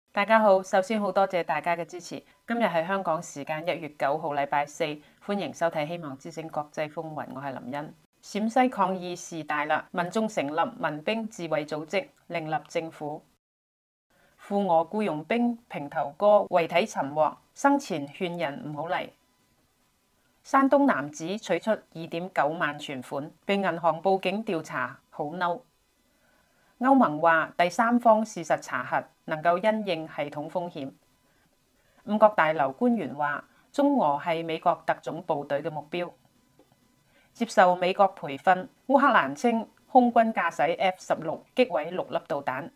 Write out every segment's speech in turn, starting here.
大家好，首先好多謝大家嘅支持。今日係香港時間1月9號，禮拜四，歡迎收睇《希望之聲國際風雲》，我係林茵。陝西抗議事大啦，民眾成立民兵自衛組織，另立政府。赴俄僱傭兵平頭哥遺體尋獲，生前勸人唔好嚟。山東男子取出2.9萬存款，被銀行報警調查，好嬲。歐盟話第三方事實查核能夠因應系統風險。五角大樓官員話中俄係美國特種部隊嘅目標。接受美國培訓，烏克蘭稱空軍駕駛 F-16擊毀6粒導彈。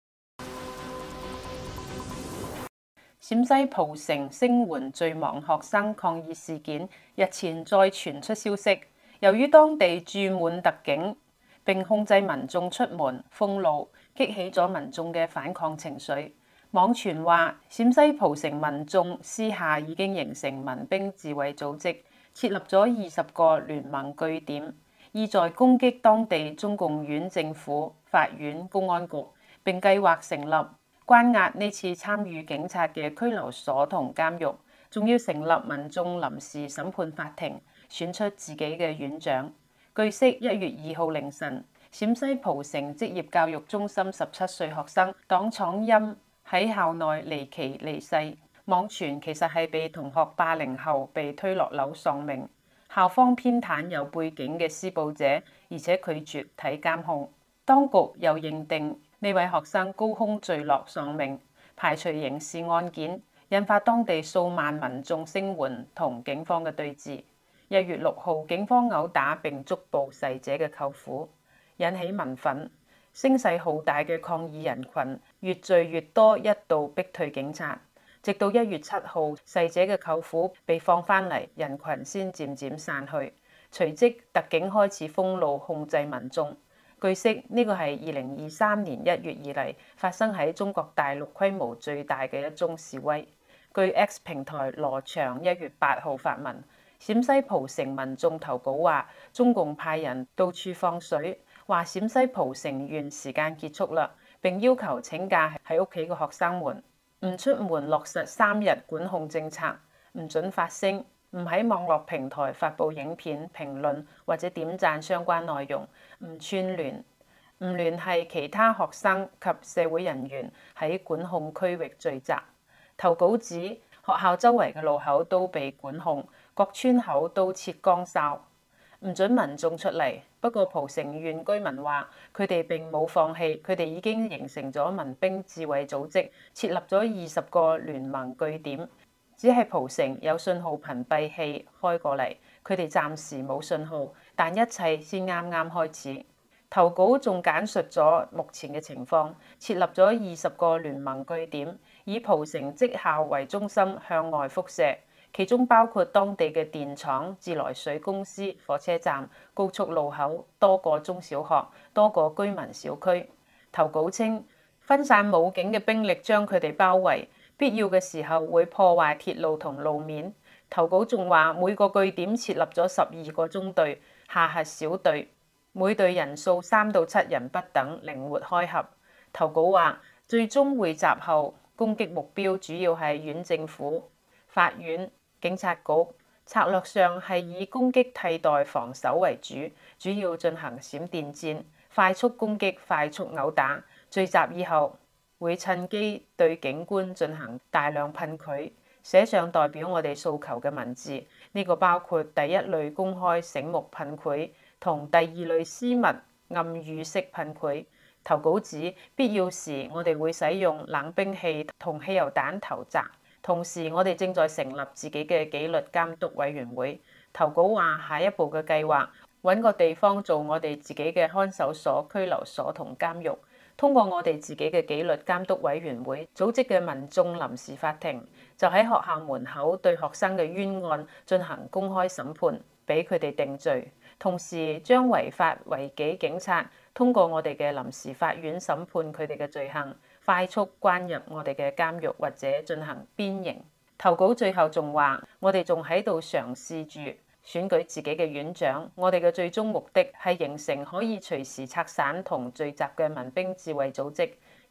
陝西蒲城聲援罪亡學生抗議事件日前再傳出消息，由於當地駐滿特警並控制民眾出門封路，激起咗民眾嘅反抗情緒。網傳話陝西蒲城民眾私下已經形成民兵自衛組織，設立咗20個聯盟據點，意在攻擊當地中共縣政府、法院、公安局，並計劃成立關押呢次參與警察嘅拘留所同監獄，仲要成立民眾臨時審判法庭，選出自己嘅院長。據悉，1月2號凌晨，陝西蒲城職業教育中心17歲學生黨闖陰喺校內離奇離世。網傳其實係被同學霸凌後被推落樓喪命，校方偏袒有背景嘅施暴者，而且拒絕睇監控。當局又認定呢位學生高空墜落喪命，排除刑事案件，引發當地數萬民眾聲援同警方嘅對峙。1月6號，警方毆打並捉捕逝者嘅舅父，引起民憤。聲勢浩大嘅抗議人群越聚越多，一度逼退警察。直到1月7號，逝者嘅舅父被放返嚟，人群先漸漸散去。隨即特警開始封路控制民眾。據悉，呢個係2023年1月以嚟發生喺中國大陸規模最大嘅一宗示威。據 X 平台羅翔1月8號發文，陝西蒲城民眾投稿話，中共派人到處放水，話陝西蒲城縣時間結束啦，並要求請假喺屋企嘅學生們唔出門，落實3日管控政策，唔准發聲，唔喺網絡平台發布影片、評論或者點讚相關內容，唔串聯，唔聯繫其他學生及社會人員喺管控區域聚集。投稿指學校周圍嘅路口都被管控，各村口都設崗哨，唔准民眾出嚟。不過蒲城縣居民話，佢哋並冇放棄，佢哋已經形成咗民兵自衛組織，設立咗20個聯盟據點。只係蒲城有信號屏蔽器開過嚟，佢哋暫時冇信號，但一切先啱啱開始。投稿仲簡述咗目前嘅情況，設立咗20個聯盟據點，以蒲城職校為中心向外輻射，其中包括當地嘅電廠、自來水公司、火車站、高速路口、多個中小學、多個居民小區。投稿稱，分散武警嘅兵力將佢哋包圍，必要嘅時候會破壞鐵路同路面。投稿仲話，每個據點設立咗12個中隊、下轄小隊，每隊人數3到7人不等，靈活開合。投稿話，最終匯集後，攻擊目標主要係縣政府、法院、警察局，策略上係以攻擊替代防守為主，主要進行閃電戰、快速攻擊、快速毆打。聚集以後，會趁機對警官進行大量噴繪，寫上代表我哋訴求嘅文字。呢個包括第一類公開醒目噴繪同第二類私密暗語式噴繪。投稿指必要時，我哋會使用冷兵器同汽油彈投擲。同時，我哋正在成立自己嘅紀律監督委員會。投稿話，下一步嘅計劃，揾個地方做我哋自己嘅看守所、拘留所同監獄。通過我哋自己嘅紀律監督委員會組織嘅民眾臨時法庭，就喺學校門口對學生嘅冤案進行公開審判，俾佢哋定罪。同時將違法違紀警察通過我哋嘅臨時法院審判佢哋嘅罪行，快速關入我哋嘅監獄或者進行鞭刑。投稿最後仲話，我哋仲喺度嘗試住選舉自己嘅院長，我哋嘅最終目的係形成可以隨時拆散同聚集嘅民兵自衛組織，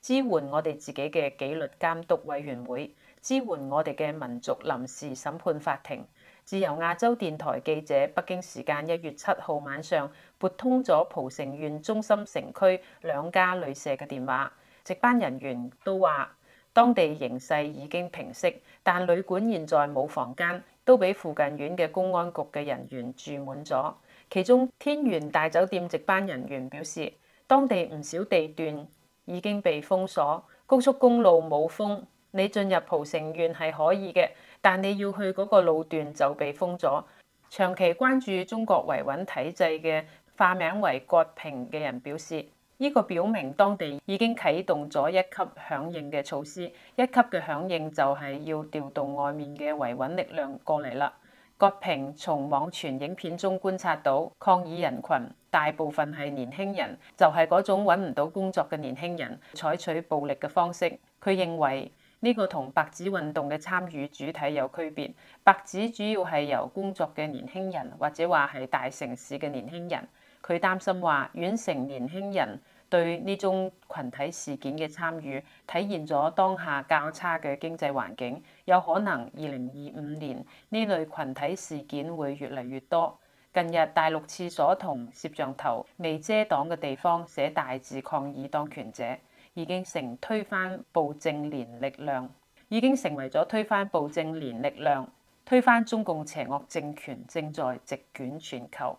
支援我哋自己嘅紀律監督委員會，支援我哋嘅民族臨時審判法庭。自由亞洲電台記者北京時間1月7號晚上撥通咗蒲城縣中心城區2家旅社嘅電話，值班人員都話當地形勢已經平息，但旅館現在冇房間，都俾附近縣嘅公安局嘅人員住滿咗。其中天元大酒店值班人員表示，當地唔少地段已經被封鎖，高速公路冇封，你進入蒲城縣係可以嘅，但你要去嗰個路段就被封咗。長期關注中國維穩體制嘅化名為葛平嘅人表示，呢個表明當地已經啟動咗1級響應嘅措施。1級嘅響應就係要調動外面嘅維穩力量過嚟啦。葛平從網傳影片中觀察到，抗議人群大部分係年輕人，就係嗰種揾唔到工作嘅年輕人，採取暴力嘅方式。佢認為呢個同白紙運動嘅參與主體有區別。白紙主要係由工作嘅年輕人，或者話係大城市嘅年輕人。佢擔心話，縣城年輕人對呢種群體事件嘅參與，體現咗當下較差嘅經濟環境，有可能2025年呢類群體事件會越嚟越多。近日大陸廁所同攝像頭未遮擋嘅地方寫大字抗議當權者，已經成為推翻暴政連力量，推翻中共邪惡政權正在席捲全球。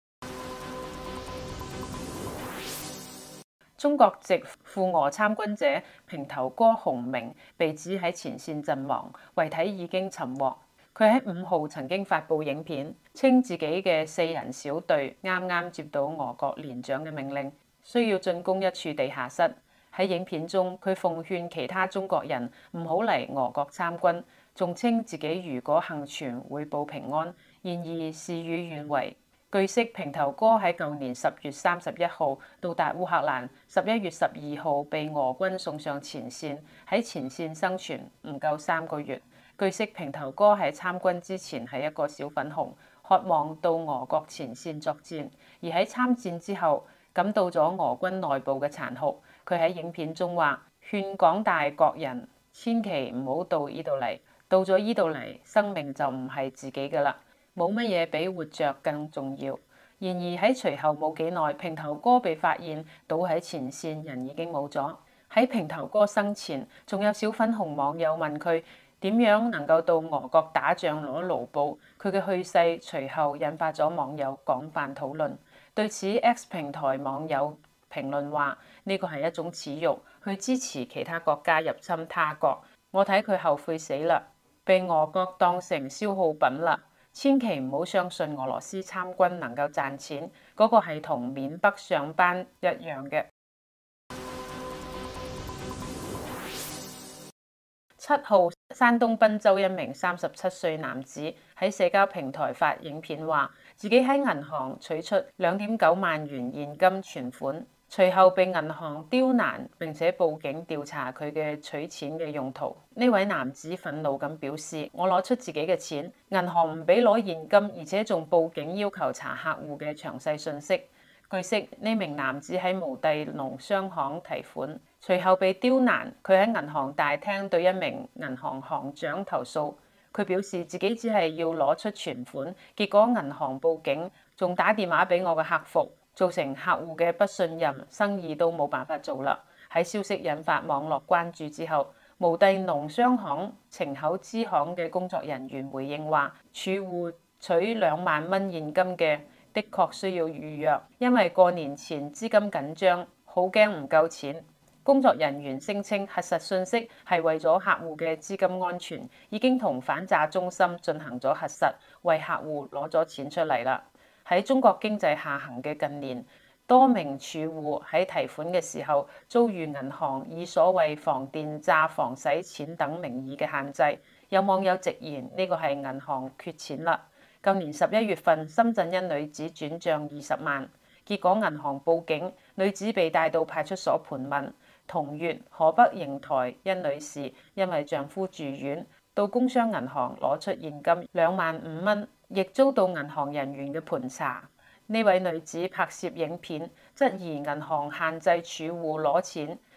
中國籍赴俄參軍者平頭哥洪明被指喺前線陣亡，遺體已經尋獲。佢喺5號曾經發布影片，稱自己嘅4人小隊啱啱接到俄國連長嘅命令，需要進攻一處地下室。喺影片中，佢奉勸其他中國人唔好嚟俄國參軍，仲稱自己如果幸存會報平安。然而事與願違。據悉，平頭哥喺舊年10月31號到達烏克蘭，11月12號被俄軍送上前線，喺前線生存唔夠3個月。據悉，平頭哥喺參軍之前係一個小粉紅，渴望到俄國前線作戰，而喺參戰之後感到咗俄軍內部嘅殘酷。佢喺影片中話：勸廣大國人千祈唔好到呢度嚟，到咗呢度嚟，生命就唔係自己㗎啦。冇乜嘢比活着更重要。然而喺隨後冇幾耐，平頭哥被發現倒喺前線，人已經冇咗。喺平頭哥生前，仲有小粉紅網友問佢點樣能夠到俄國打仗攞勞保。佢嘅去世隨後引發咗網友廣泛討論。對此 X 平台網友評論話：呢個係一種恥辱，去支持其他國家入侵他國。我睇佢後悔死啦，被俄國當成消耗品啦。千祈唔好相信俄羅斯參軍能夠賺錢，嗰個係同緬北上班一樣嘅。7號，山東濱州一名37歲男子喺社交平台發影片，話自己喺銀行取出2.9萬元現金存款，隨後被銀行刁難，並且報警調查佢嘅取錢嘅用途。呢位男子憤怒咁表示：我攞出自己嘅錢，銀行唔俾攞現金，而且仲報警要求查客戶嘅詳細信息。據悉，呢名男子喺毛地農商行提款，隨後被刁難。佢喺銀行大廳對一名銀行行長投訴，佢表示自己只係要攞出存款，結果銀行報警，仲打電話俾我嘅客服，造成客戶嘅不信任，生意都冇辦法做啦。喺消息引發網絡關注之後，毛地農商行程口支行嘅工作人員回應話，儲戶取2萬蚊現金嘅的確需要預約，因為過年前資金緊張，好驚唔夠錢。工作人員聲稱核實信息係為咗客戶嘅資金安全，已經同反詐中心進行咗核實，為客戶攞咗錢出嚟啦。喺中國經濟下行嘅近年，多名儲戶喺提款嘅時候遭遇銀行以所謂防電詐、防洗錢等名義嘅限制。有網友直言呢個係銀行缺錢啦。舊年11月份，深圳一女子轉帳20萬，結果銀行報警，女子被帶到派出所盤問。同月，河北邢台一女士因為丈夫住院，到工商銀行攞出現金2萬5蚊，亦遭到銀行人員嘅盤查。呢位女子拍攝影片，質疑銀行限制儲戶攞錢，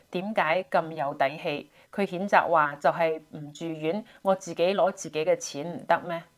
點解咁有底氣？佢譴責話就係唔住院，我自己攞自己嘅錢唔得咩？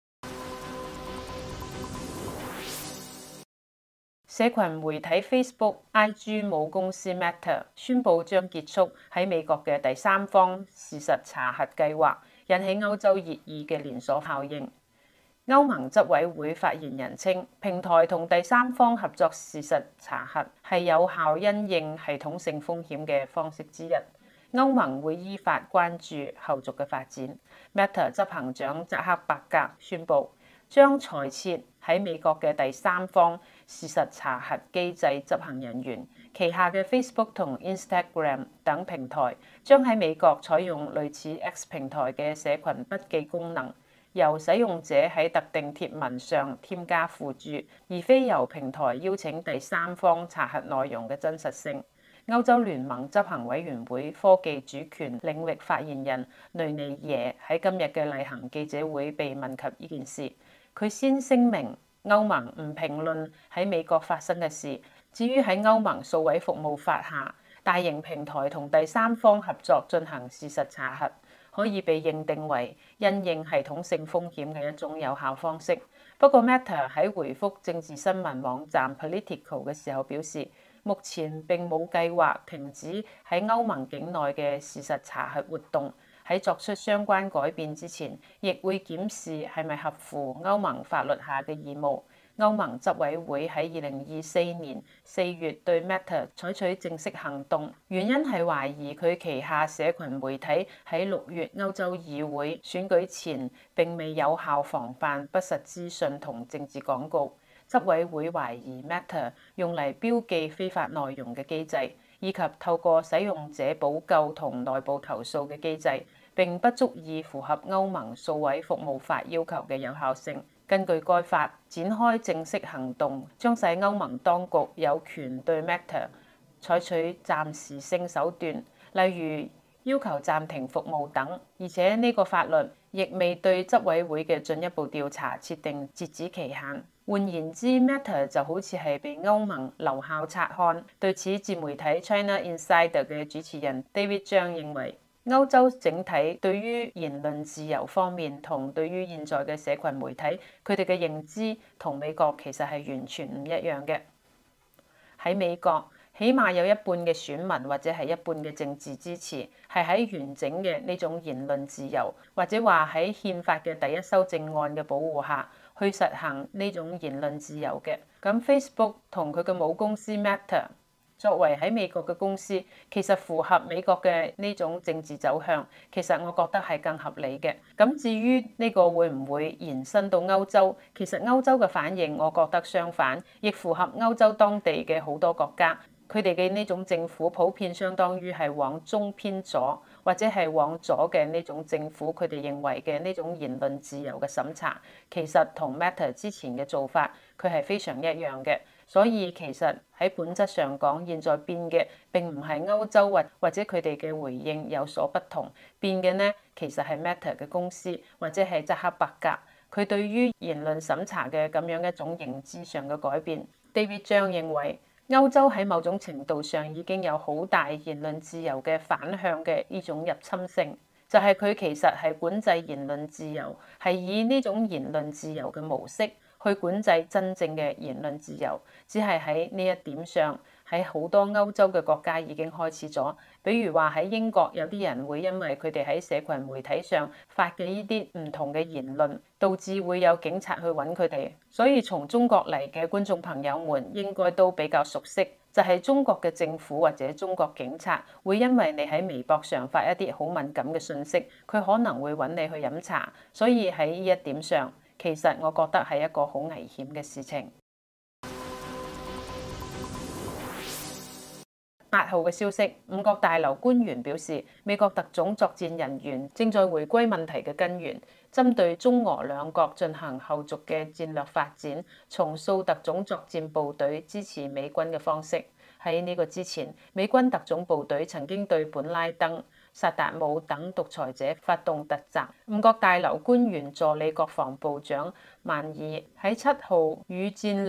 社群媒體 Facebook、IG 母公司 Meta 宣布將結束喺美國嘅第三方事實查核計劃，引起歐洲熱議嘅連鎖效應。歐盟執委會發言人稱，平台同第三方合作事實查核係有效因應系統性風險嘅方式之一。歐盟會依法關注後續嘅發展。Meta 執行長扎克伯格宣布，將裁撤喺美國嘅第三方事實查核機制執行人員，旗下嘅 Facebook 同 Instagram 等平台將喺美國採用類似 X 平台嘅社群筆記功能，由使用者喺特定貼文上添加附註，而非由平台邀請第三方查核內容嘅真實性。歐洲聯盟執行委員會科技主權領域發言人雷尼耶喺今日嘅例行記者會被問及呢件事，佢先聲明歐盟唔評論喺美國發生嘅事。至於喺歐盟數位服務法下，大型平台同第三方合作進行事實查核，可以被認定為因應系統性風險嘅一種有效方式。不過 Meta 喺回覆政治新聞網站 Politico 嘅時候表示，目前並冇計劃停止喺歐盟境內嘅事實查核活動。喺作出相關改變之前，亦會檢視係咪合乎歐盟法律下嘅義務。歐盟執委會喺2024年4月對 Meta 採取正式行動，原因係懷疑佢旗下社群媒體喺6月歐洲議會選舉前並未有效防範不實資訊同政治廣告。執委會懷疑 Meta 用嚟標記非法內容嘅機制，以及透過使用者補救同內部投訴嘅機制，並不足以符合歐盟數位服務法要求嘅有效性。根據該法，展開正式行動將使歐盟當局有權對 Meta 採取暫時性手段，例如要求暫停服務等。而且呢個法律亦未對執委會嘅進一步調查設定截止期限。換言之 ，Meta 就好似係被歐盟留校察看。對此，自媒體 China Insider 嘅主持人 David 張認為，歐洲整體對於言論自由方面同對於現在嘅社群媒體，佢哋嘅認知同美國其實係完全唔一樣嘅。喺美國，起碼有一半嘅選民或者係一半嘅政治支持係喺完整嘅呢種言論自由，或者話喺憲法嘅第一修正案嘅保護下去實行呢種言論自由嘅。咁 Facebook 同佢嘅母公司 Meta，作為喺美國嘅公司，其實符合美國嘅呢種政治走向，其實我覺得係更合理嘅。咁至於呢個會唔會延伸到歐洲，其實歐洲嘅反應，我覺得相反，亦符合歐洲當地嘅好多國家，佢哋嘅呢種政府普遍相當於係往中偏左，或者係往左嘅呢種政府，佢哋認為嘅呢種言論自由嘅審查，其實同 Meta 之前嘅做法，佢係非常一樣嘅。所以其實喺本質上講，現在變嘅並唔係歐洲或者佢哋嘅回應有所不同，變嘅呢其實係 Meta 嘅公司或者係扎克伯格佢對於言論審查嘅咁樣一種認知上嘅改變。David 張認為，歐洲喺某種程度上已經有好大言論自由嘅反向嘅呢種入侵性，就係佢其實係管制言論自由，係以呢種言論自由嘅模式去管制真正嘅言論自由，只係喺呢一點上，喺好多歐洲嘅國家已經開始咗。比如話喺英國，有啲人會因為佢哋喺社群媒體上發嘅呢啲唔同嘅言論，導致會有警察去揾佢哋。所以從中國嚟嘅觀眾朋友們應該都比較熟悉，就係中國嘅政府或者中國警察會因為你喺微博上發一啲好敏感嘅信息，佢可能會揾你去飲茶。所以喺呢一點上，其實我覺得係一個好危險嘅事情。8號嘅消息，五角大樓官員表示，美國特種作戰人員正在回歸問題嘅根源，針對中俄兩國進行後續嘅戰略發展，重塑特種作戰部隊支持美軍嘅方式。喺呢個之前，美軍特種部隊曾經對本拉登、薩達姆等獨裁者發動突襲。五角大樓官員助理國防部長曼爾喺7號與戰略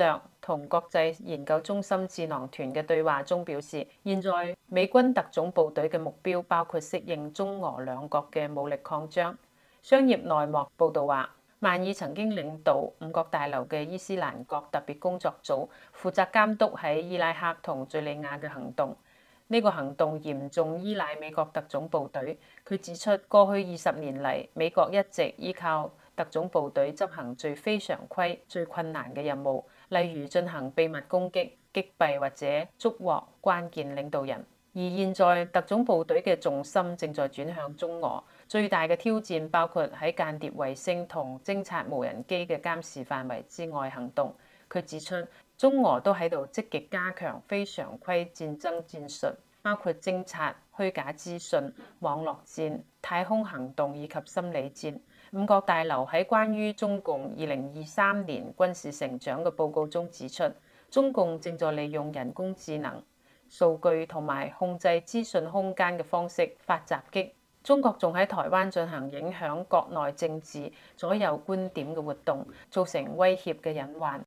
同國際研究中心智囊團嘅對話中表示，現在美軍特種部隊嘅目標包括適應中俄兩國嘅武力擴張。商業內幕報導話，曼爾曾經領導五角大樓嘅伊斯蘭國特別工作組，負責監督喺伊拉克同敘利亞嘅行動。呢個行動嚴重依賴美國特種部隊。佢指出，過去20年嚟，美國一直依靠特種部隊執行最非常規、最困難嘅任務，例如進行秘密攻擊、擊斃或者捉獲關鍵領導人。而現在特種部隊嘅重心正在轉向中俄，最大嘅挑戰包括喺間諜衛星同偵察無人機嘅監視範圍之外行動。佢指出，中俄都喺度積極加強非常規戰爭戰術，包括偵察、虛假資訊、網絡戰、太空行動以及心理戰。五角大樓喺關於中共2023年軍事成長嘅報告中指出，中共正在利用人工智能、數據同埋控制資訊空間嘅方式發襲擊。中國仲喺台灣進行影響國內政治、左右觀點嘅活動，造成威脅嘅隱患。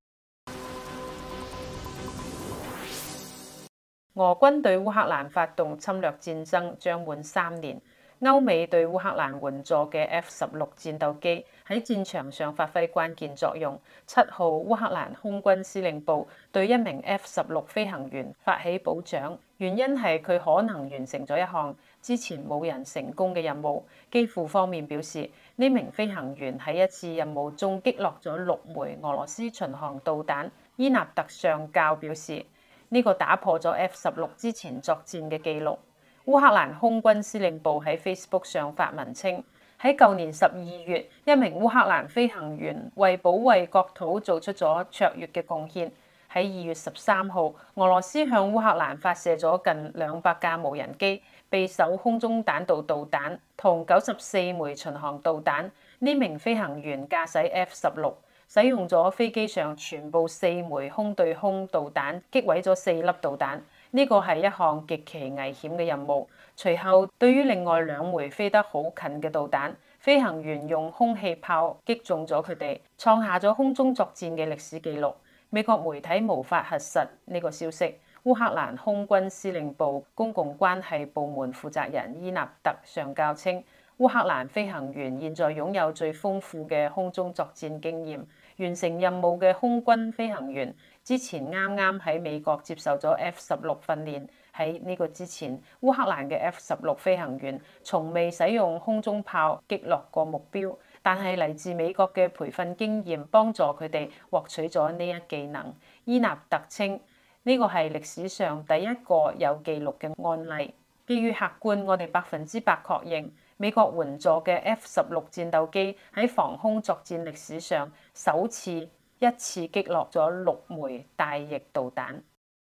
俄軍對烏克蘭發動侵略戰爭將滿3年。歐美對烏克蘭援助嘅 F-16戰鬥機喺戰場上發揮關鍵作用。7號烏克蘭空軍司令部對一名 F-16飛行員發起褒獎，原因係佢可能完成咗一項之前冇人成功嘅任務。基輔方面表示，呢名飛行員喺一次任務中擊落咗6枚俄羅斯巡航導彈。伊納特上校表示，呢個打破咗 F-16之前作戰嘅記錄。烏克蘭空軍司令部喺 Facebook 上發文稱，喺舊年12月，一名烏克蘭飛行員為保衛國土做出咗卓越嘅貢獻。喺2月13號，俄羅斯向烏克蘭發射咗近200架無人機、匕首空中彈道導彈同94枚巡航導彈。呢名飛行員駕駛 F-16，使用咗飛機上全部4枚空對空導彈，擊毀咗4粒導彈。呢個係一項極其危險嘅任務。隨後，對於另外2枚飛得好近嘅導彈，飛行員用空氣炮擊中咗佢哋，創下咗空中作戰嘅歷史記錄。美國媒體無法核實呢個消息。烏克蘭空軍司令部公共關係部門負責人伊納特上校稱，烏克蘭飛行員現在擁有最豐富嘅空中作戰經驗。完成任務嘅空軍飛行員之前啱啱喺美國接受咗 F-16訓練。喺呢個之前，烏克蘭嘅 F-16飛行員從未使用空中炮擊落過目標，但係嚟自美國嘅培訓經驗幫助佢哋獲取咗呢一技能。伊納特稱，呢個係歷史上第一個有記錄嘅案例。基於客觀，我哋100%確認，美國援助嘅 F-16戰鬥機喺防空作戰歷史上首次一次擊落咗6枚大翼導彈。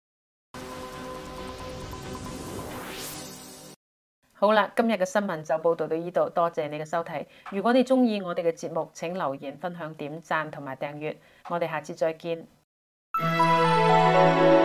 好啦，今日嘅新聞就報道到呢度，多謝你嘅收睇。如果你鍾意我哋嘅節目，請留言、分享、點讚同埋訂閱。我哋下次再見。